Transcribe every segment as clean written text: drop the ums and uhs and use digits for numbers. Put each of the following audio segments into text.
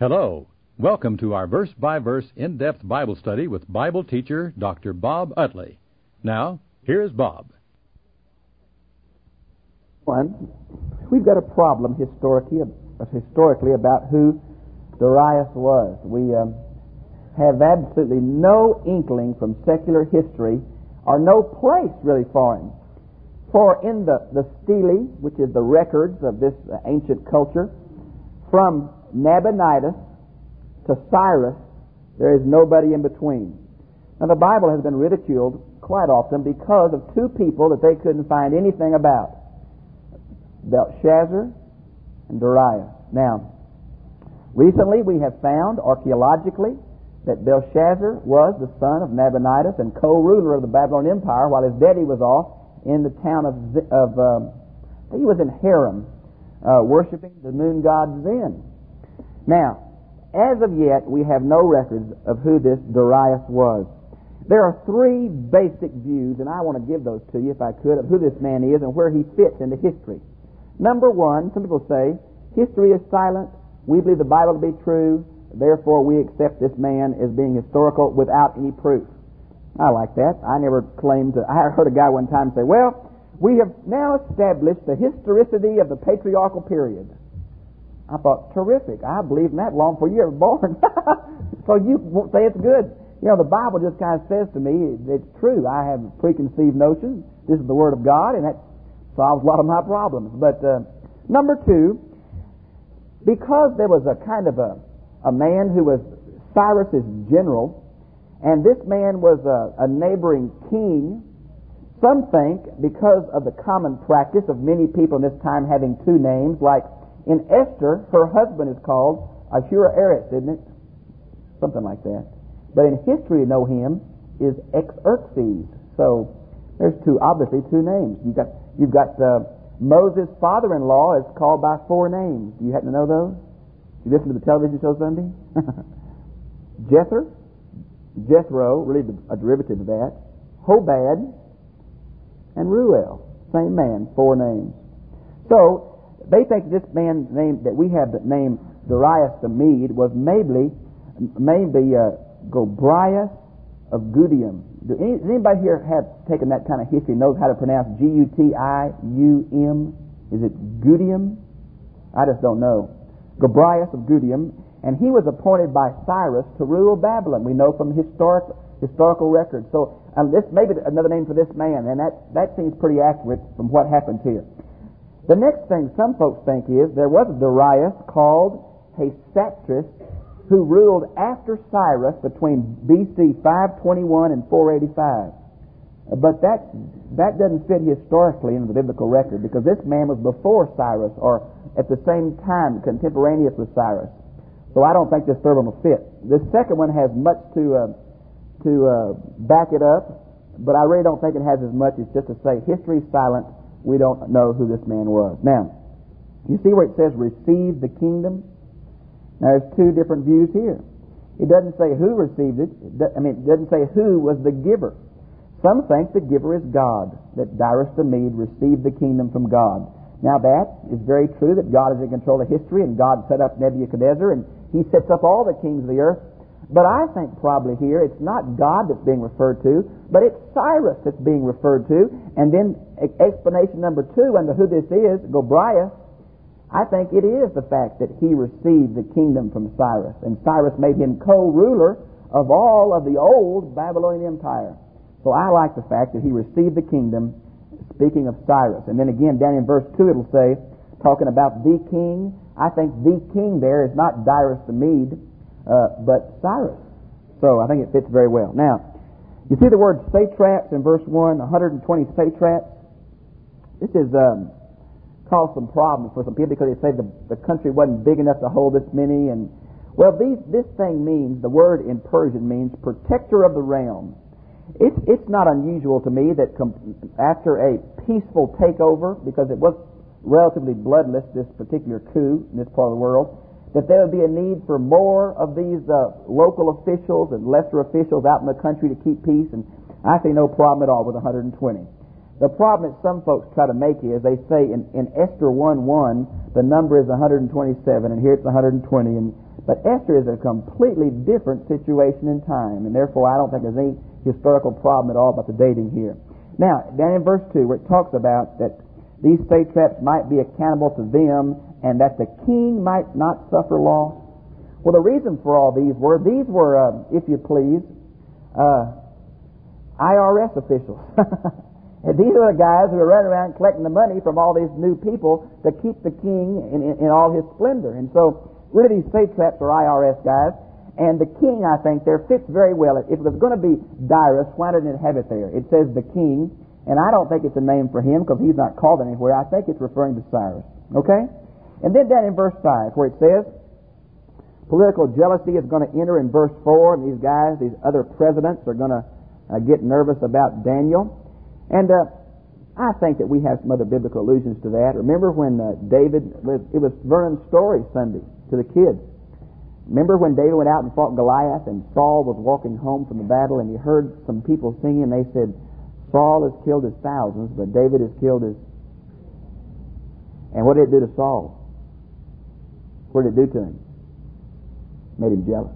Hello. Welcome to our verse-by-verse in-depth Bible study with Bible teacher Dr. Bob Utley. Now, here's Bob. We've got a problem historically about who Darius was. We have absolutely no inkling from secular history, or no place really for him. For in the stele, which is the records of this ancient culture, from Nabonidus to Cyrus, there is nobody in between. Now the Bible has been ridiculed quite often because of two people that they couldn't find anything about: Belshazzar and Darius. Now, recently we have found archaeologically that Belshazzar was the son of Nabonidus and co-ruler of the Babylonian Empire, while his daddy was off in the town of he was in Haram, worshiping the moon god Zen. Now, as of yet, we have no records of who this Darius was. There are three basic views, and I want to give those to you if I could, of who this man is and where he fits into history. Number one, some people say, history is silent, we believe the Bible to be true, therefore we accept this man as being historical without any proof. I like that. I never claimed to. I heard a guy one time say, well, we have now established the historicity of the patriarchal period. I thought, terrific. I believe in that long before you were born. So you won't say it's good. You know, the Bible just kind of says to me, it's true. I have preconceived notions. This is the Word of God, and that solves a lot of my problems. But number two, because there was a kind of a man who was Cyrus's general, and this man was a neighboring king, some think because of the common practice of many people in this time having two names, like in Esther, her husband is called Ahasuerus, isn't it? Something like that. But in history, you know him is Xerxes. So there's obviously two names. You've got Moses' father-in-law is called by four names. Do you happen to know those? You listen to the television show Sunday? Jethro, really a derivative of that. Hobad and Ruel, same man, four names. So they think this man's name that we have the name Darius the Mede was maybe Gobryas of Gudium. Does anybody here have taken that kind of history, knows how to pronounce Gutium? Is it Gudium? I just don't know. Gobryas of Gudium, and he was appointed by Cyrus to rule Babylon. We know from historical records. So this may be another name for this man, and that seems pretty accurate from what happens here. The next thing some folks think is there was a Darius called Hasatris who ruled after Cyrus between BC 521 and 485. But that doesn't fit historically into the biblical record, because this man was before Cyrus, or at the same time, contemporaneous with Cyrus. So I don't think this third one will fit. This second one has much to back it up, but I really don't think it has as much as just to say history is silent. We don't know who this man was. Now, you see where it says receive the kingdom? Now, there's two different views here. It doesn't say who received it. It doesn't say who was the giver. Some think the giver is God, that Darius the Mede received the kingdom from God. Now, that is very true, that God is in control of history, and God set up Nebuchadnezzar, and he sets up all the kings of the earth. But I think probably here it's not God that's being referred to, but it's Cyrus that's being referred to. And then explanation number two under who this is, Gobryas, I think it is the fact that he received the kingdom from Cyrus, and Cyrus made him co-ruler of all of the old Babylonian Empire. So I like the fact that he received the kingdom, speaking of Cyrus. And then again, down in verse 2 it'll say, talking about the king, I think the king there is not Darius the Mede, but Cyrus. So I think it fits very well. Now, you see the word satraps in verse 1, 120 satraps. This is caused some problems for some people, because they say the country wasn't big enough to hold this many. And well, this thing means, the word in Persian means protector of the realm. It's not unusual to me that after a peaceful takeover, because it was relatively bloodless, this particular coup in this part of the world, that there would be a need for more of these local officials and lesser officials out in the country to keep peace, and I see no problem at all with 120. The problem that some folks try to make is they say in Esther 1:1 the number is 127, and here it's 120, and But Esther is a completely different situation in time, and therefore I don't think there's any historical problem at all about the dating here. Now, down in verse 2, where it talks about that these satraps might be accountable to them and that the king might not suffer loss. Well, the reason for all these were, if you please, IRS officials. And these are the guys who are running around collecting the money from all these new people to keep the king in all his splendor. And so, really, these satraps are IRS guys. And the king, I think, there fits very well. If it was going to be Darius, why didn't it have it there? It says the king, and I don't think it's a name for him because he's not called anywhere. I think it's referring to Cyrus. Okay? And then down in verse 5, where it says, political jealousy is going to enter in verse 4, and these guys, these other presidents, are going to get nervous about Daniel. And I think that we have some other biblical allusions to that. Remember when David, it was Vernon's story Sunday to the kids. Remember when David went out and fought Goliath, and Saul was walking home from the battle, and he heard some people singing, and they said, Saul has killed his thousands, but David has killed his... And what did it do to Saul? What did it do to him? Made him jealous.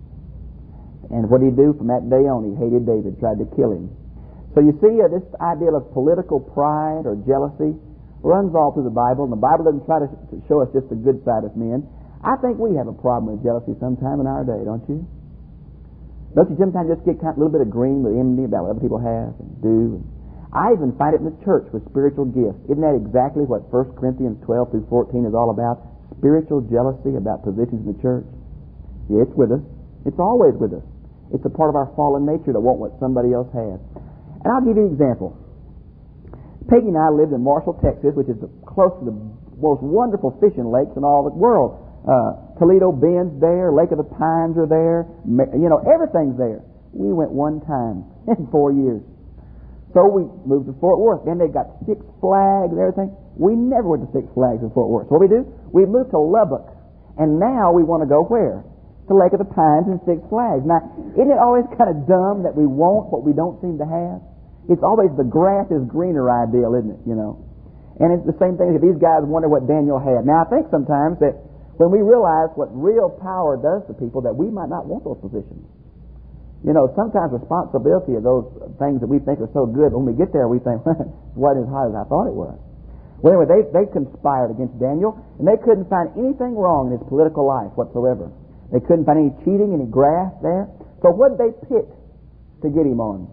And what did he do from that day on? He hated David, tried to kill him. So you see, this idea of political pride or jealousy runs all through the Bible, and the Bible doesn't try to show us just the good side of men. I think we have a problem with jealousy sometime in our day, don't you? Don't you sometimes just get a little bit of green with envy about what other people have and do? I even find it in the church with spiritual gifts. Isn't that exactly what 1 Corinthians 12 through 14 is all about? Spiritual jealousy about positions in the church. Yeah, it's with us. It's always with us. It's a part of our fallen nature to want what somebody else has. And I'll give you an example. Peggy and I lived in Marshall, Texas, which is close to the most wonderful fishing lakes in all the world. Toledo Bend's there, Lake of the Pines are there, everything's there. We went one time in 4 years. So we moved to Fort Worth. Then they got Six Flags and everything. We never went to Six Flags in Fort Worth. So what we do? We moved to Lubbock. And now we want to go where? To Lake of the Pines and Six Flags. Now, isn't it always kind of dumb that we want what we don't seem to have? It's always the grass is greener ideal, isn't it? And it's the same thing if these guys wonder what Daniel had. Now, I think sometimes that when we realize what real power does to people, that we might not want those positions. Sometimes responsibility of those things that we think are so good, when we get there we think, it wasn't as high as I thought it was. Well, anyway, they conspired against Daniel, and they couldn't find anything wrong in his political life whatsoever. They couldn't find any cheating, any graft there. So what did they pick to get him on?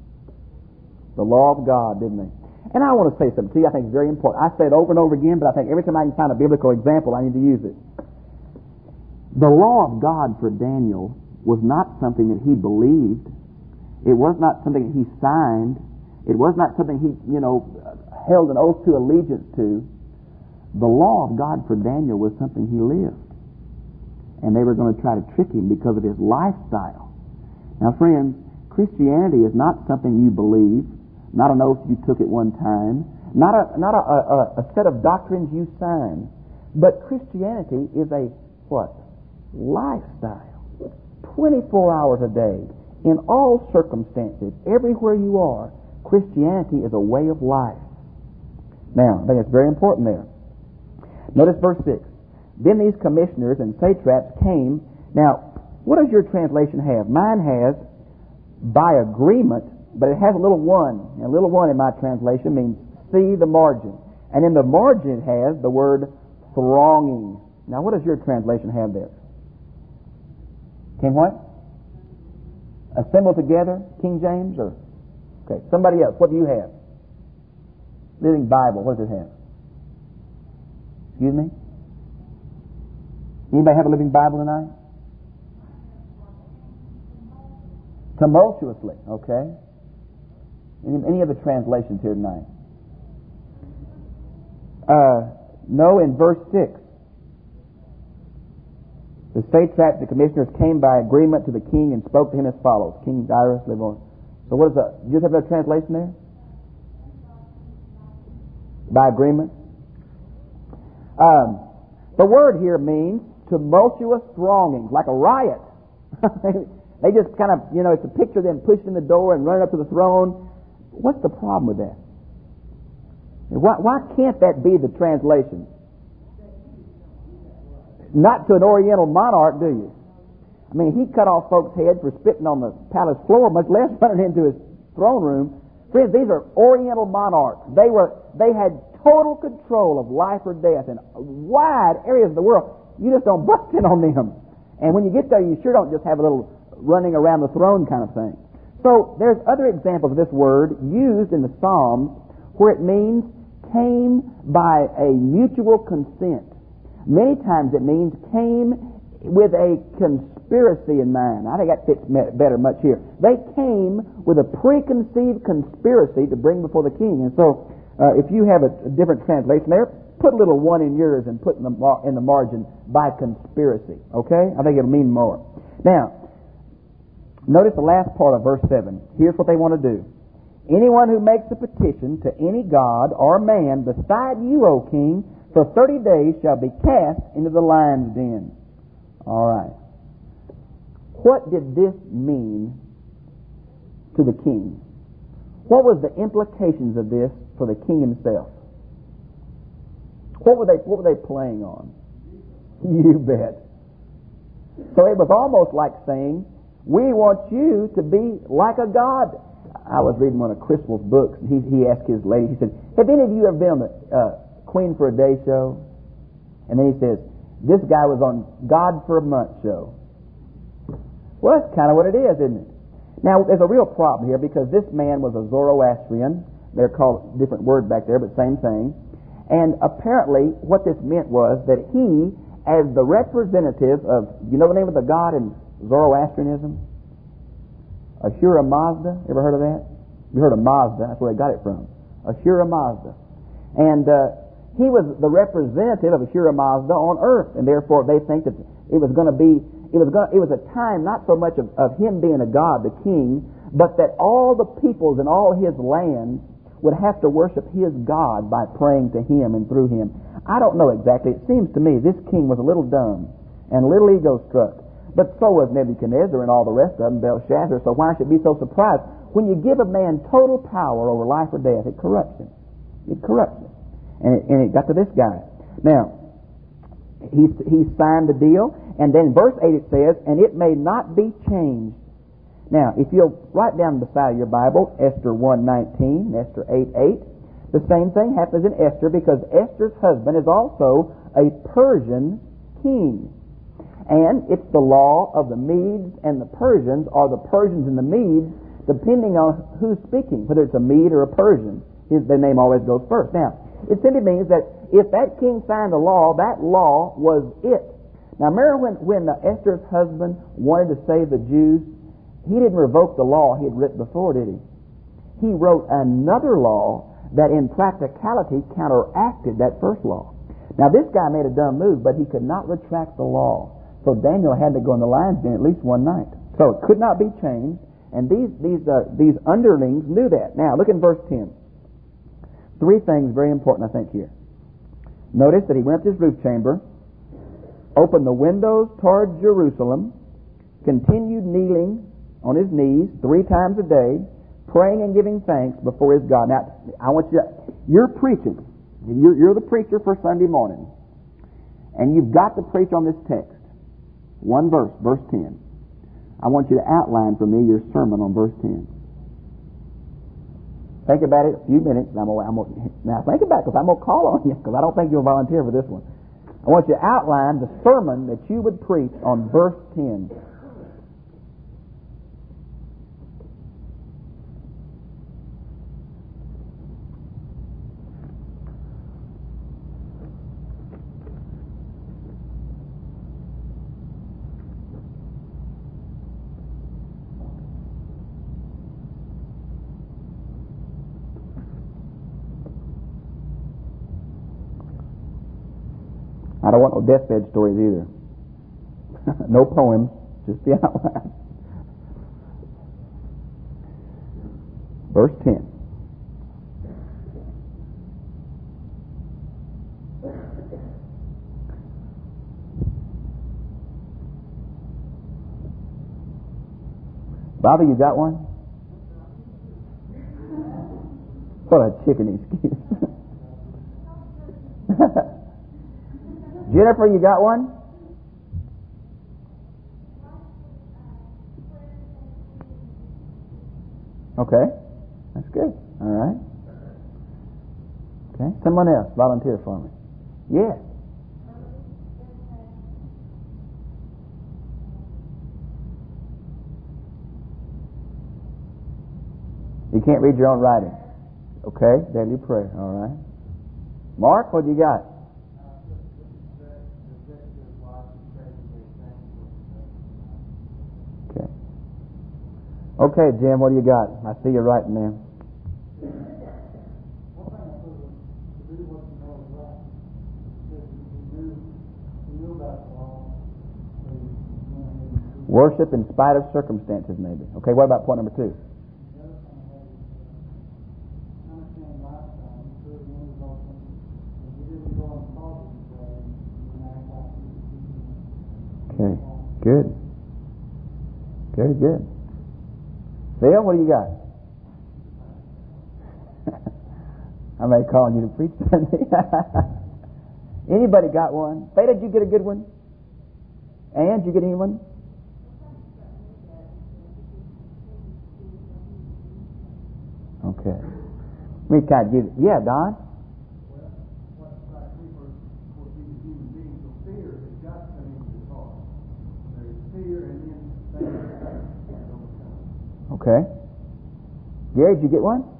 The law of God, didn't they? And I want to say something to you I think is very important. I say it over and over again, but I think every time I can find a biblical example, I need to use it. The law of God for Daniel was not something that he believed. It was not something that he signed. It was not something he, held an oath to allegiance to. The law of God for Daniel was something he lived. And they were going to try to trick him because of his lifestyle. Now, friends, Christianity is not something you believe, not an oath you took at one time, not a set of doctrines you sign, but Christianity is a what? Lifestyle. 24 hours a day, in all circumstances, everywhere you are, Christianity is a way of life. Now, I think it's very important there. Notice verse 6. Then these commissioners and satraps came. Now, what does your translation have? Mine has by agreement, but it has a little one. And a little one in my translation means see the margin. And in the margin it has the word thronging. Now, what does your translation have there? Came what? Assembled together, King James, or okay, somebody else. What do you have? Living Bible. What does it have? Excuse me? Anybody have a Living Bible tonight? Tumultuously. Okay. Any other translations here tonight? No, in verse 6. The satraps, the commissioners, came by agreement to the king and spoke to him as follows. King Darius, live on. So what is that? Do you have that translation there? By agreement. The word here means tumultuous thronging, like a riot. They just kind of, it's a picture of them pushing the door and running up to the throne. What's the problem with that? Why can't that be the translation? Not to an Oriental monarch, do you? I mean, he cut off folks' heads for spitting on the palace floor, much less running into his throne room. Friends, these are Oriental monarchs. They had total control of life or death in wide areas of the world. You just don't bust in on them. And when you get there, you sure don't just have a little running around the throne kind of thing. So there's other examples of this word used in the Psalms where it means came by a mutual consent. Many times it means came with a conspiracy in mind. I think that fits better much here. They came with a preconceived conspiracy to bring before the king. And so if you have a different translation there, put a little one in yours and put in the margin by conspiracy. Okay? I think it'll mean more. Now, notice the last part of verse 7. Here's what they want to do. Anyone who makes a petition to any god or man beside you, O king, for 30 days shall be cast into the lion's den. All right. What did this mean to the king? What was the implications of this for the king himself? What were they playing on? You bet. So it was almost like saying, we want you to be like a god. I was reading one of Criswell's books, and he asked his lady, he said, have any of you ever been on the Queen for a Day show? And then he says, this guy was on God for a Month show. Well, that's kind of what it is, isn't it? Now, there's a real problem here because this man was a Zoroastrian. They're called different word back there, but same thing. And apparently, what this meant was that he, as the representative of, you know the name of the god in Zoroastrianism? Ahura Mazda. Ever heard of that? You heard of Mazda. That's where they got it from. Ahura Mazda. And he was the representative of Ahura Mazda on earth, and therefore they think that it was going to be, it was a time not so much of him being a god, the king, but that all the peoples in all his land would have to worship his God by praying to him and through him. I don't know exactly. It seems to me this king was a little dumb and a little ego-struck. But so was Nebuchadnezzar and all the rest of them, Belshazzar, so why should be so surprised? When you give a man total power over life or death, it corrupts him. It corrupts him. And it got to this guy. Now, he signed the deal, and then verse 8 it says, and it may not be changed. Now, if you'll write down beside your Bible, Esther 1:19, Esther 8:8, the same thing happens in Esther because Esther's husband is also a Persian king. And it's the law of the Medes and the Persians, or the Persians and the Medes, depending on who's speaking, whether it's a Mede or a Persian. Their name always goes first. Now, it simply means that if that king signed a law, that law was it. Now, remember when Esther's husband wanted to save the Jews? He didn't revoke the law he had written before, did he? He wrote another law that in practicality counteracted that first law. Now, this guy made a dumb move, but he could not retract the law. So Daniel had to go in the lion's den at least one night. So it could not be changed, and these underlings knew that. Now, look in verse 10. Three things very important, I think, here. Notice that he went to his roof chamber, opened the windows toward Jerusalem, continued kneeling on his knees 3 times a day, praying and giving thanks before his God. Now, I want you're preaching. You're the preacher for Sunday morning. And you've got to preach on this text. One verse, verse 10. I want you to outline for me your sermon on verse 10. Think about it a few minutes. Now think about it, because I'm going to call on you, because I don't think you'll volunteer for this one. I want you to outline the sermon that you would preach on verse 10. I don't want no deathbed stories either. No poems, just the outline. Verse 10. Bobby, you got one? What a chicken excuse. Jennifer, you got one? Okay. That's good. All right. Okay. Someone else volunteer for me. Yes. You can't read your own writing. Okay. Daily prayer. All right. Mark, what do you got? Okay. Okay, Jim, what do you got? I see you writing there. Worship in spite of circumstances, maybe. Okay, what about point number 2? Okay, good. Very good. Phil, what do you got? I may call you to preach Sunday. Anybody got one? Faye, did you get a good one? Ann, did you get anyone? Okay. We kind of give it. Yeah, Don? Okay. Gary, did you get one?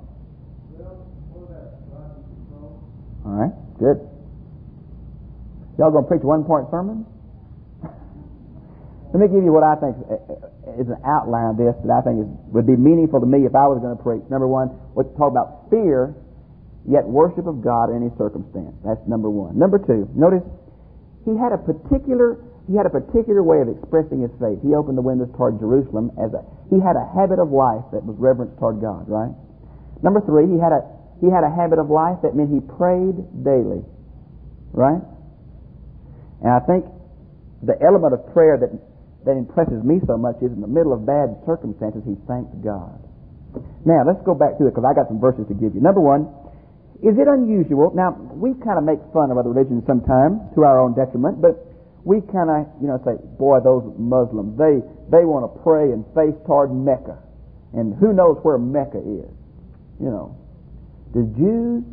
All right, good. Y'all going to preach one-point sermon? Let me give you what I think is an outline of this that I think would be meaningful to me if I was going to preach. Number 1, let's talk about fear, yet worship of God in any circumstance. That's number 1. Number 2, notice he had a particular way of expressing his faith. He opened the windows toward Jerusalem he had a habit of life that was reverence toward God, right? Number 3, he had a habit of life that meant he prayed daily, right? And I think the element of prayer that impresses me so much is in the middle of bad circumstances, he thanked God. Now, let's go back to it because I got some verses to give you. Number 1, is it unusual? Now, we kind of make fun of other religions sometimes to our own detriment, but we kind of, say, boy, those Muslims, they want to pray and face toward Mecca. And who knows where Mecca is? The Jews,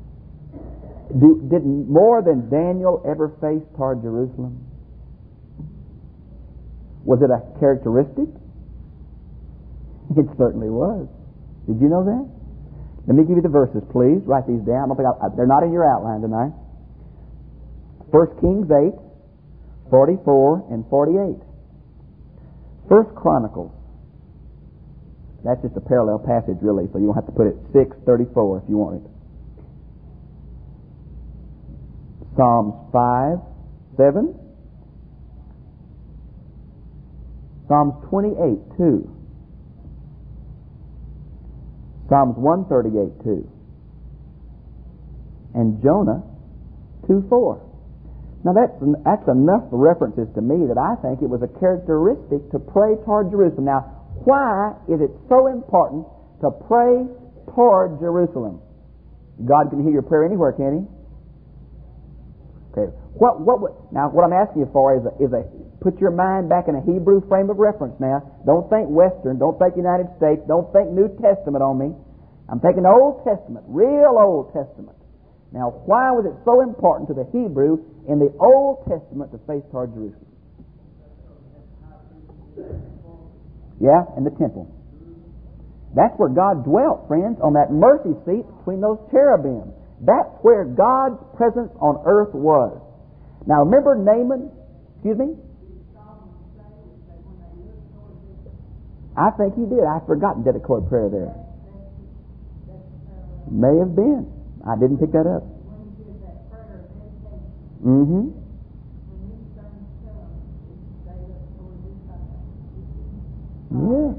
did more than Daniel ever face toward Jerusalem? Was it a characteristic? It certainly was. Did you know that? Let me give you the verses, please. Write these down. They're not in your outline tonight. 1 Kings 8, 44 and 48. 1 Chronicles. That's just a parallel passage, really, so you don't have to put it 6:34 if you want it. Psalms 5:7. Psalms 28:2. Psalms 138:2. And Jonah 2:4. Now that's enough references to me that I think it was a characteristic to pray toward Jerusalem. Now, why is it so important to pray toward Jerusalem? God can hear your prayer anywhere, can He? Okay. Now what I'm asking you for is a put your mind back in a Hebrew frame of reference. Now, don't think Western, don't think United States, don't think New Testament on me. I'm taking the Old Testament, real Old Testament. Now, why was it so important to the Hebrew in the Old Testament to face toward Jerusalem? Yeah, and the temple. That's where God dwelt, friends, on that mercy seat between those cherubim. That's where God's presence on earth was. Now, remember Naaman? Excuse me? I think he did. I've forgotten dedicatory prayer there. May have been. I didn't pick that up. Mm-hmm. Yeah.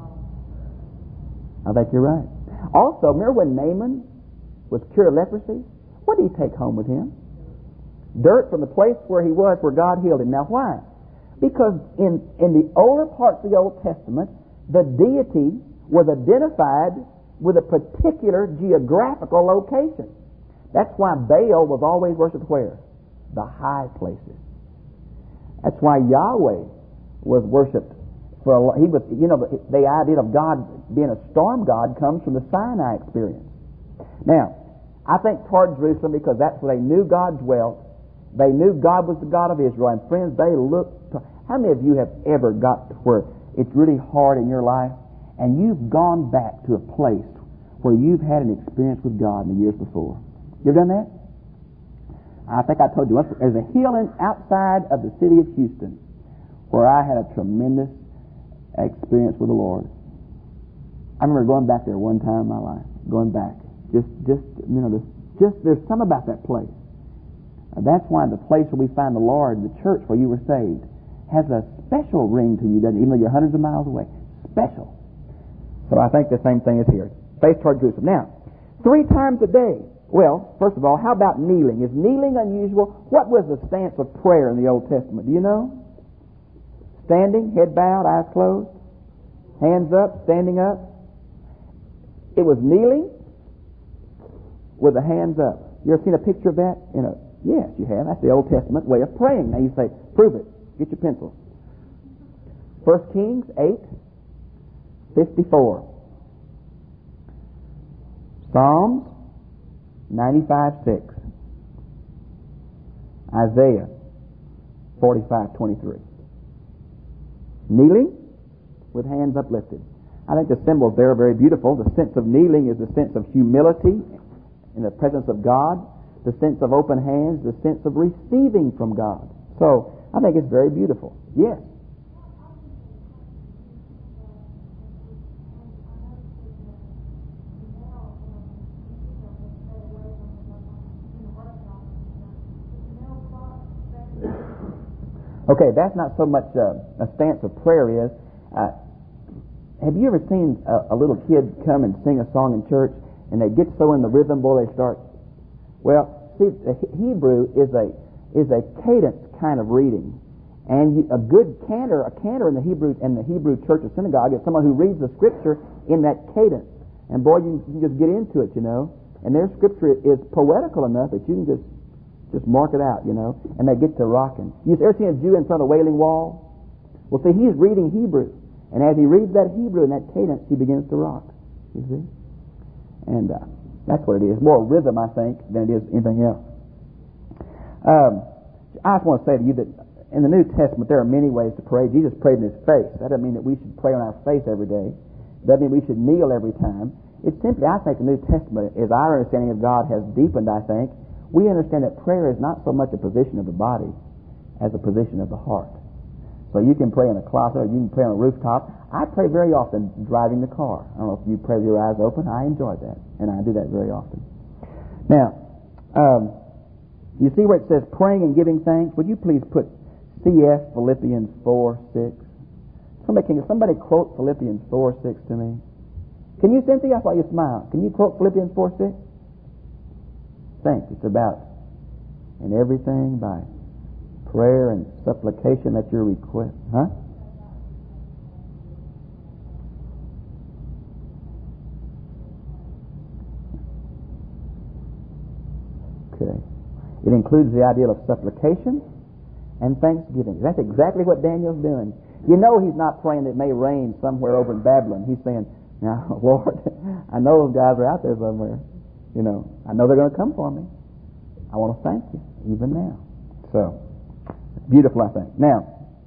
I think you're right. Also, remember when Naaman was cured of leprosy? What did he take home with him? Dirt from the place where he was, where God healed him. Now, why? Because in the older parts of the Old Testament, the deity was identified with a particular geographical location. That's why Baal was always worshipped where? The high places. That's why Yahweh was worshipped the idea of God being a storm God comes from the Sinai experience. Now, I think toward Jerusalem, because that's where they knew God dwelt. They knew God was the God of Israel. And friends, they looked. How many of you have ever got to where it's really hard in your life and you've gone back to a place where you've had an experience with God in the years before? You ever done that? I think I told you once, there's a hill outside of the city of Houston where I had a tremendous experience with the Lord. I remember going back there one time in my life, going back. Just there's something about that place. That's why the place where we find the Lord, the church where you were saved, has a special ring to you, doesn't it? Even though you're hundreds of miles away. Special. So I think the same thing is here. Face toward Jerusalem. Now, 3 times a day. Well, first of all, how about kneeling? Is kneeling unusual? What was the stance of prayer in the Old Testament? Do you know? Standing, head bowed, eyes closed, hands up, standing up. It was kneeling with the hands up. You ever seen a picture of that? Yes, you have. That's the Old Testament way of praying. Now you say, prove it. Get your pencil. 1 Kings 8:54. Psalms 95:6. Isaiah 45:23. Kneeling with hands uplifted. I think the symbols there are very beautiful. The sense of kneeling is the sense of humility in the presence of God. The sense of open hands, the sense of receiving from God. So, I think it's very beautiful. Yes. Okay, that's not so much a stance of prayer is. Have you ever seen a little kid come and sing a song in church and they get so in the rhythm, boy, they start... Well, see, the Hebrew is a cadence kind of reading. And a good cantor in the Hebrew church or synagogue is someone who reads the Scripture in that cadence. And boy, you can just get into it, And their Scripture is poetical enough that you can just mark it out, And they get to rocking. You've ever seen a Jew in front of the Wailing Wall? Well, see, he's reading Hebrew. And as he reads that Hebrew in that cadence, he begins to rock. You see? And that's what it is. More rhythm, I think, than it is anything else. I just want to say to you that in the New Testament, there are many ways to pray. Jesus prayed in his face. That doesn't mean that we should pray on our face every day. It doesn't mean we should kneel every time. It's simply, I think, the New Testament, as our understanding of God has deepened, I think, we understand that prayer is not so much a position of the body as a position of the heart. So you can pray in a closet or you can pray on a rooftop. I pray very often driving the car. I don't know if you pray with your eyes open. I enjoy that, and I do that very often. Now, you see where it says praying and giving thanks? Would you please put CF Philippians 4:6? Somebody quote Philippians 4:6 to me. Can you, Cynthia? I saw you smile. Can you quote Philippians 4:6? Think. It's about in everything by prayer and supplication that your request. Huh? Okay. It includes the idea of supplication and thanksgiving. That's exactly what Daniel's doing. He's not praying that it may rain somewhere over in Babylon. He's saying, now, Lord, I know those guys are out there somewhere. I know they're going to come for me. I want to thank you, even now. So, beautiful, I think. Now,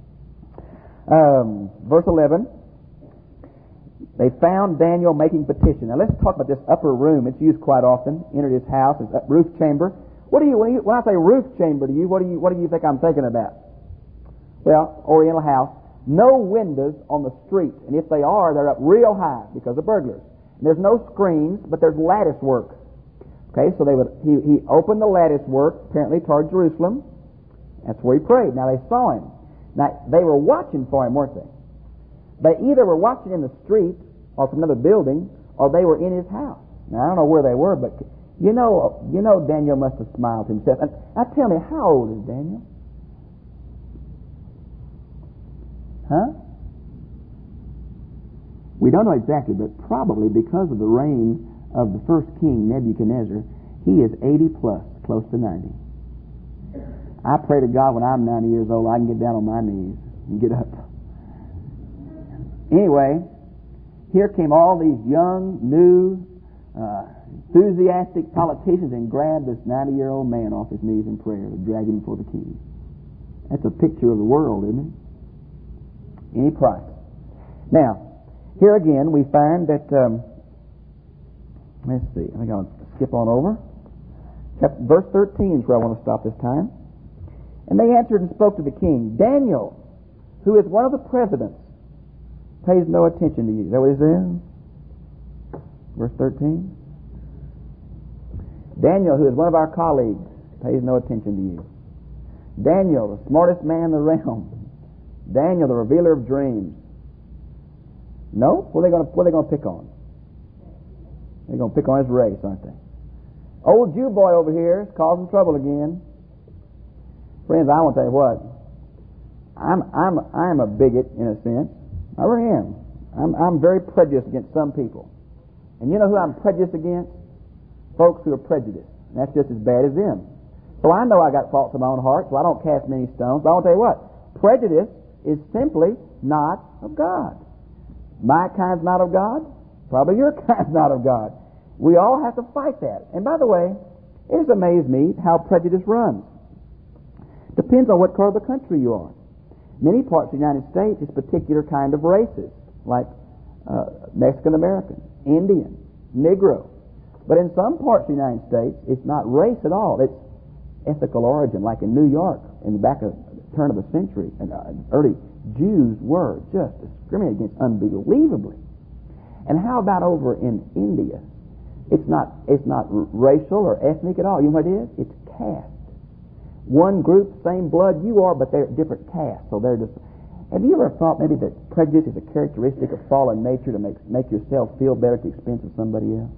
verse 11. They found Daniel making petition. Now, let's talk about this upper room. It's used quite often. Entered his house, his roof chamber. When I say roof chamber to you, what do you think I'm thinking about? Well, Oriental house. No windows on the street, and if they are, they're up real high because of burglars. And there's no screens, but there's lattice work. Okay, so he opened the lattice work apparently toward Jerusalem. That's where he prayed. Now they saw him. Now they were watching for him, weren't they? They either were watching in the street or from another building, or they were in his house. Now I don't know where they were, but Daniel must have smiled to himself. And now tell me, how old is Daniel? Huh? We don't know exactly, but probably because of the reign of the first king, Nebuchadnezzar, he is 80 plus, close to 90. I pray to God when I'm 90 years old, I can get down on my knees and get up. Anyway, here came all these young, new, enthusiastic politicians and grabbed this 90-year-old man off his knees in prayer and dragged him before the king. That's a picture of the world, isn't it? Any price. Now, here again we find that, let's see, I'm going to skip on over. Verse 13 is where I want to stop this time. And they answered and spoke to the king. Daniel, who is one of the presidents, pays no attention to you. Is that what he says? Verse 13. Daniel, who is one of our colleagues, pays no attention to you. Daniel, the smartest man in the realm. Daniel, the revealer of dreams. No? What are they going to pick on? They're going to pick on his race, aren't they? Old Jew boy over here is causing trouble again. Friends, I want to tell you what. I'm a bigot in a sense. I really am. I'm very prejudiced against some people. And you know who I'm prejudiced against? Folks who are prejudiced. And that's just as bad as them. So I know I got faults in my own heart, so I don't cast many stones. But I want to tell you what. Prejudice is simply not of God. My kind's not of God. Probably your kind's not of God. We all have to fight that. And by the way, it has amazed me how prejudice runs. Depends on what part of the country you are. Many parts of the United States is particular kind of races, like Mexican American, Indian, Negro. But in some parts of the United States, it's not race at all. It's ethical origin, like in New York in the turn of the century. And early Jews were just discriminated against unbelievably. And how about over in India? It's not racial or ethnic at all. You know what it is? It's caste. One group, same blood you are, but they're different castes. So they're just. Have you ever thought maybe that prejudice is a characteristic of fallen nature to make yourself feel better at the expense of somebody else?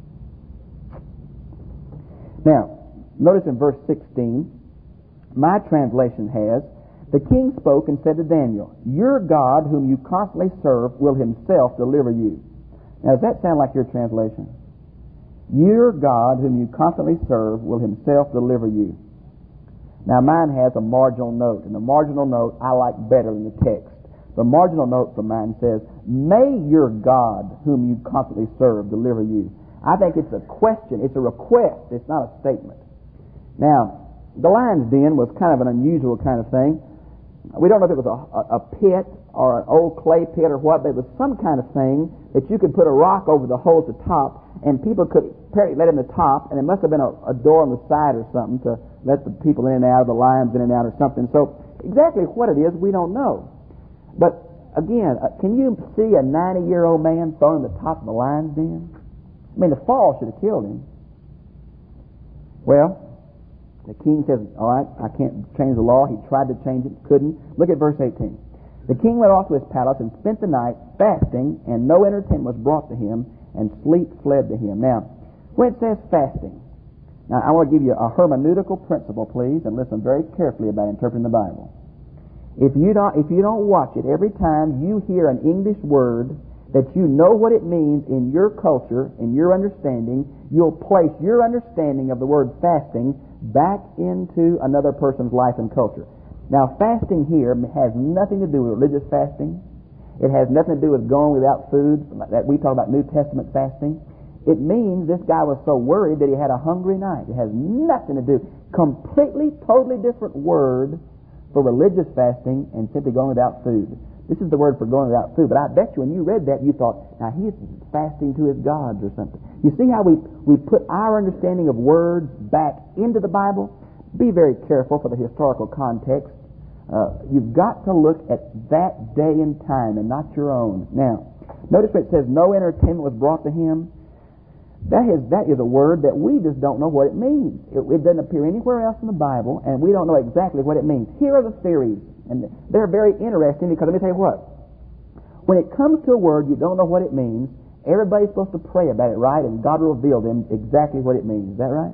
Now, notice in verse 16, my translation has, the king spoke and said to Daniel, your God whom you constantly serve will himself deliver you. Now, does that sound like your translation? Your God whom you constantly serve will himself deliver you. Now, mine has a marginal note, and the marginal note I like better than the text. The marginal note for mine says, may your God whom you constantly serve deliver you. I think it's a question, it's a request, it's not a statement. Now, the lion's den was kind of an unusual kind of thing. We don't know if it was a pit or an old clay pit or what, but it was some kind of thing that you could put a rock over the hole at the top, and people could apparently let in the top, and it must have been a door on the side or something to let the people in and out, the lions in and out or something. So exactly what it is, we don't know. But again, can you see a 90-year-old man thrown in the top of the lion's den? I mean, the fall should have killed him. Well, the king says, all right, I can't change the law. He tried to change it, couldn't. Look at verse 18. The king went off to his palace and spent the night fasting, and no entertainment was brought to him, and sleep fled to him. Now, when it says fasting, now I want to give you a hermeneutical principle, please, and listen very carefully about interpreting the Bible. If you don't watch it, every time you hear an English word that you know what it means in your culture, in your understanding, you'll place your understanding of the word fasting back into another person's life and culture. Now, fasting here has nothing to do with religious fasting. It has nothing to do with going without food. That we talk about New Testament fasting. It means this guy was so worried that he had a hungry night. It has nothing to do. Completely, totally different word for religious fasting and simply going without food. This is the word for going without food. But I bet you when you read that, you thought, now he's fasting to his gods or something. You see how we put our understanding of words back into the Bible? Be very careful for the historical context. You've got to look at that day and time and not your own. Now, notice when it says no entertainment was brought to him. That is a word that we just don't know what it means. It doesn't appear anywhere else in the Bible, and we don't know exactly what it means. Here are the theories, and they're very interesting because let me tell you what. When it comes to a word you don't know what it means, everybody's supposed to pray about it, right? And God will reveal them exactly what it means. Is that right?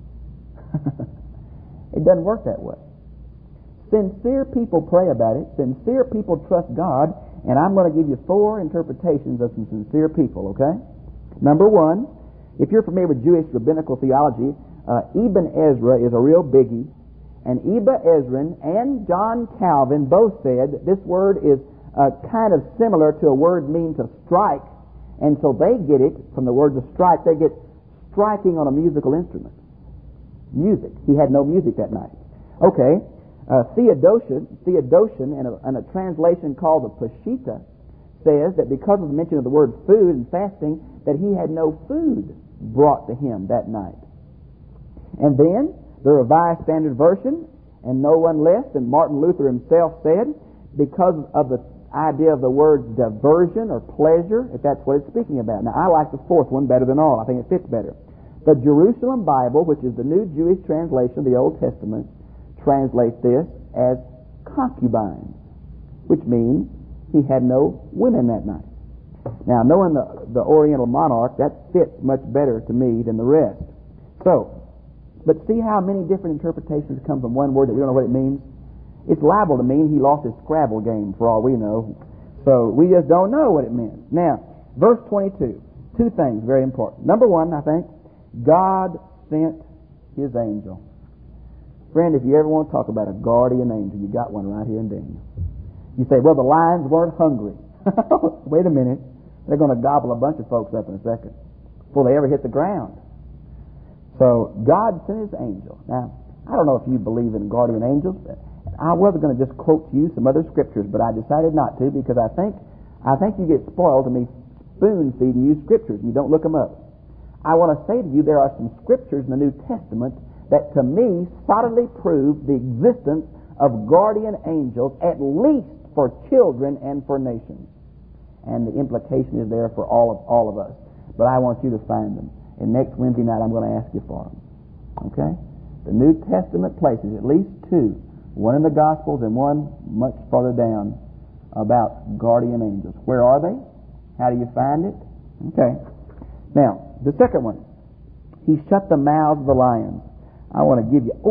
It doesn't work that way. Sincere people pray about it. Sincere people trust God, and I'm going to give you 4 interpretations of some sincere people, okay? Number 1, if you're familiar with Jewish rabbinical theology, Ibn Ezra is a real biggie, and Ibn Ezra and John Calvin both said this word is kind of similar to a word meaning to strike, and so they get it from the word to strike. They get striking on a musical instrument. Music. He had no music that night. Okay. Theodotion in a translation called the Peshitta, says that because of the mention of the word food and fasting, that he had no food brought to him that night. And then the Revised Standard Version, and no one less than Martin Luther himself said, because of the idea of the word diversion or pleasure, if that's what it's speaking about. Now, I like the fourth one better than all. I think it fits better. The Jerusalem Bible, which is the New Jewish translation of the Old Testament, translates this as concubines, which means he had no women that night. Now, knowing the Oriental monarch, that fits much better to me than the rest. So, but see how many different interpretations come from one word that we don't know what it means? It's liable to mean he lost his Scrabble game, for all we know. So, we just don't know what it means. Now, verse 22, two things very important. Number one, I think, God sent his angel. Friend, if you ever want to talk about a guardian angel, you got one right here in Daniel. You say, well, the lions weren't hungry. Wait a minute. They're going to gobble a bunch of folks up in a second before they ever hit the ground. So God sent his angel. Now, I don't know if you believe in guardian angels. I was going to just quote to you some other scriptures, but I decided not to because I think you get spoiled to me spoon-feeding you scriptures and you don't look them up. I want to say to you there are some scriptures in the New Testament that to me solidly prove the existence of guardian angels, at least for children and for nations. And the implication is there for all of us. But I want you to find them. And next Wednesday night I'm going to ask you for them. Okay? The New Testament places at least two, one in the Gospels and one much farther down, about guardian angels. Where are they? How do you find it? Okay. Now, the second one, he shut the mouths of the lions. I want to give you,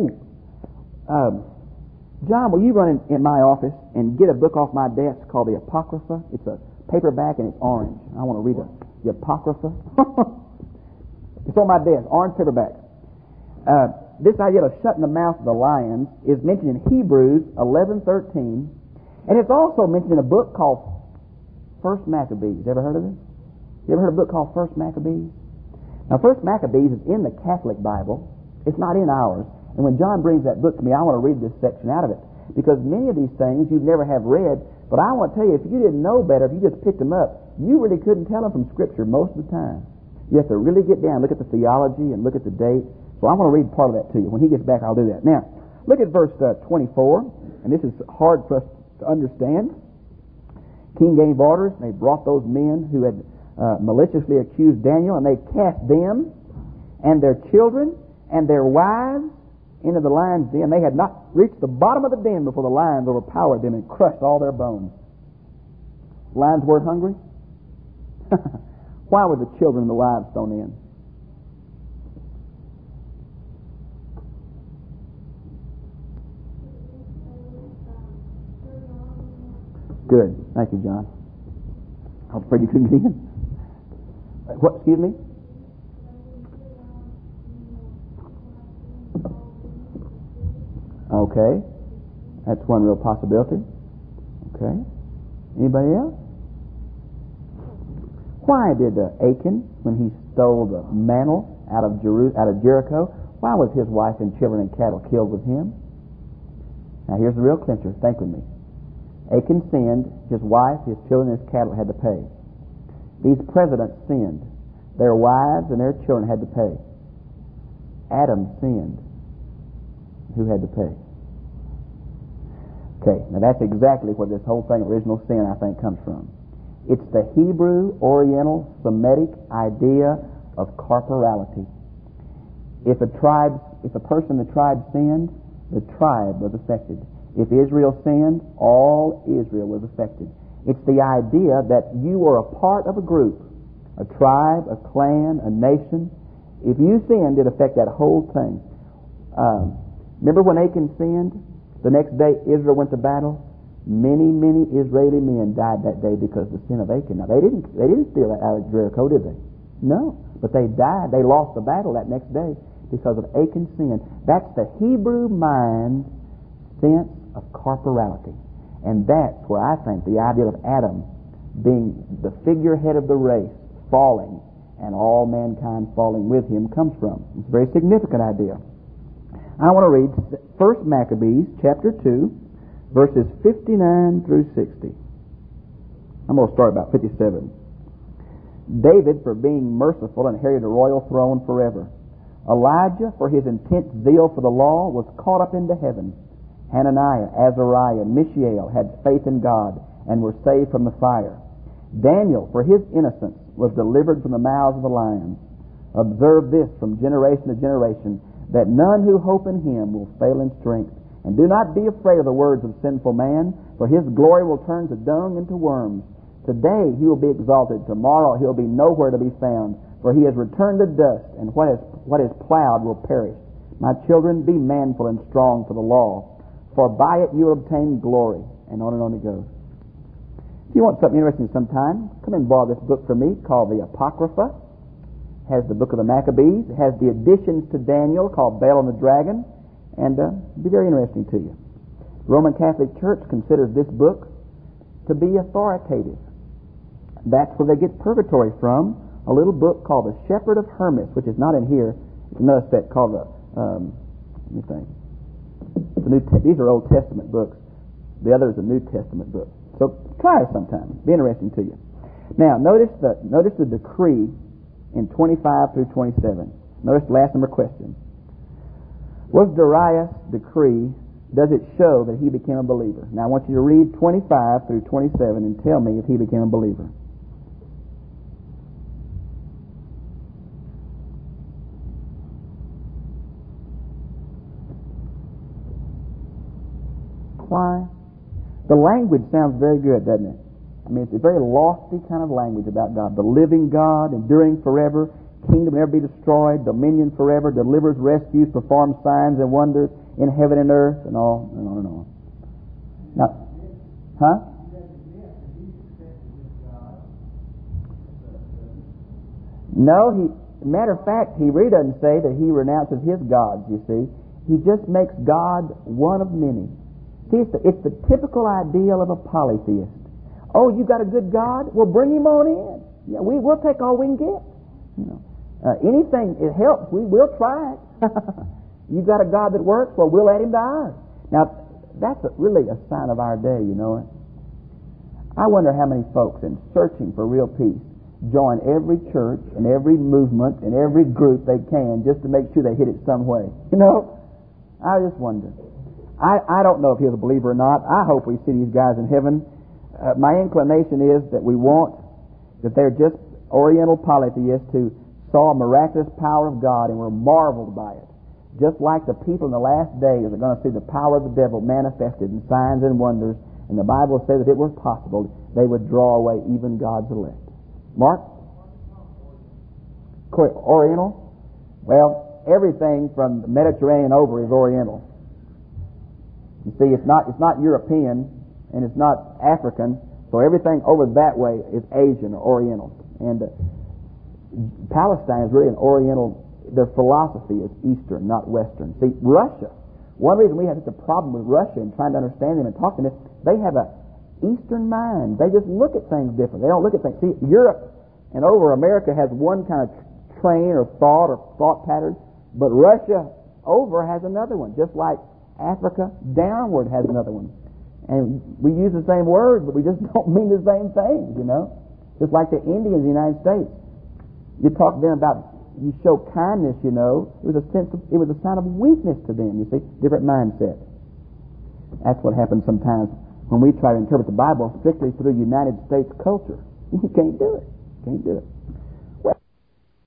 John, will you run in my office and get a book off my desk called the Apocrypha? It's a paperback and it's orange. I want to read the Apocrypha. It's on my desk, orange paperback. This idea of shutting the mouth of the lions is mentioned in Hebrews 11:13, and it's also mentioned in a book called First Maccabees. Ever heard of it? You ever heard of a book called First Maccabees? Now, First Maccabees is in the Catholic Bible. It's not in ours. And when John brings that book to me, I want to read this section out of it. Because many of these things you'd never have read. But I want to tell you, if you didn't know better, if you just picked them up, you really couldn't tell them from Scripture most of the time. You have to really get down, look at the theology, and look at the date. So I want to read part of that to you. When he gets back, I'll do that. Now, look at verse 24. And this is hard for us to understand. King gave orders, and they brought those men who had maliciously accused Daniel, and they cast them and their children and their wives into the lions' den. They had not reached the bottom of the den before the lions overpowered them and crushed all their bones. Lions weren't hungry? Why were the children and the wives thrown in? Good. Thank you, John. I was afraid you couldn't get in. What? Excuse me? Okay. That's one real possibility. Okay. Anybody else? Why did Achan, when he stole the mantle out of Jericho, why was his wife and children and cattle killed with him? Now here's the real clincher. Think with me. Achan sinned. His wife, his children, and his cattle had to pay. These presidents sinned. Their wives and their children had to pay. Adam sinned. Who had to pay? Okay, now that's exactly where this whole thing, original sin, I think, comes from. It's the Hebrew, Oriental, Semitic idea of corporality. If a person in the tribe sinned, the tribe was affected. If Israel sinned, all Israel was affected. It's the idea that you were a part of a group, a tribe, a clan, a nation. If you sinned, it affected that whole thing. Remember when Achan sinned? The next day Israel went to battle. Many Israeli men died that day because of the sin of Achan. Now they didn't steal that out of Jericho, did they? No. But they died. They lost the battle that next day because of Achan's sin. That's the Hebrew mind's sense of corporality. And that's where I think the idea of Adam being the figurehead of the race, falling, and all mankind falling with him comes from. It's a very significant idea. I want to read 1 Maccabees chapter 2, verses 59 through 60. I'm going to start about 57. David, for being merciful, inherited a royal throne forever. Elijah, for his intense zeal for the law, was caught up into heaven. Hananiah, Azariah, and Mishael had faith in God and were saved from the fire. Daniel, for his innocence, was delivered from the mouths of the lions. Observe this from generation to generation, that none who hope in him will fail in strength. And do not be afraid of the words of sinful man, for his glory will turn to dung and to worms. Today he will be exalted, tomorrow he will be nowhere to be found, for he has returned to dust, and what is plowed will perish. My children, be manful and strong for the law, for by it you will obtain glory. And on it goes. If you want something interesting sometime, come and borrow this book from me called the Apocrypha. It has the book of the Maccabees. It has the additions to Daniel called Bel and the Dragon, and it'll be very interesting to you. The Roman Catholic Church considers this book to be authoritative. That's where they get purgatory from, a little book called The Shepherd of Hermas, which is not in here. It's another set called the, let me think. These are Old Testament books. The other is a New Testament book. So try it sometime. It'll be interesting to you. Now, notice the decree in 25 through 27. Notice the last number question. Was Darius' decree, does it show that he became a believer? Now I want you to read 25 through 27 and tell me if he became a believer. Why? The language sounds very good, doesn't it? I mean, it's a very lofty kind of language about God. The living God, enduring forever, kingdom never be destroyed, dominion forever, delivers, rescues, performs signs and wonders in heaven and earth, and all, and on and on. Now, huh? No, matter of fact, he really doesn't say that he renounces his gods, you see. He just makes God one of many. See, it's the typical ideal of a polytheist. Oh, you got a good God? Well, bring him on in. Yeah, we'll take all we can get. You know, anything it helps. We'll try it. You got a God that works? Well, we'll add him to ours. Now, that's really a sign of our day. You know it. I wonder how many folks, in searching for real peace, join every church and every movement and every group they can just to make sure they hit it some way. You know, I just wonder. I don't know if he's a believer or not. I hope we see these guys in heaven. My inclination is that we want that they're just Oriental polytheists who saw a miraculous power of God and were marveled by it. Just like the people in the last days are going to see the power of the devil manifested in signs and wonders, and the Bible says that if it were possible, they would draw away even God's elect. Mark? Oriental? Well, everything from the Mediterranean over is Oriental. You see, it's not European and it's not African, so everything over that way is Asian or Oriental. And Palestine is really an Oriental. Their philosophy is Eastern, not Western. See, Russia. One reason we have such a problem with Russia and trying to understand them and talk to them is they have an Eastern mind. They just look at things different. They don't look at things. See, Europe and over America has one kind of train or thought pattern, but Russia over has another one, just like Africa downward has another one. And we use the same words, but we just don't mean the same things, you know. Just like the Indians in the United States. You talk to them about, you show kindness, you know. It was a sign of weakness to them, you see. Different mindset. That's what happens sometimes when we try to interpret the Bible strictly through United States culture. You can't do it. Can't do it.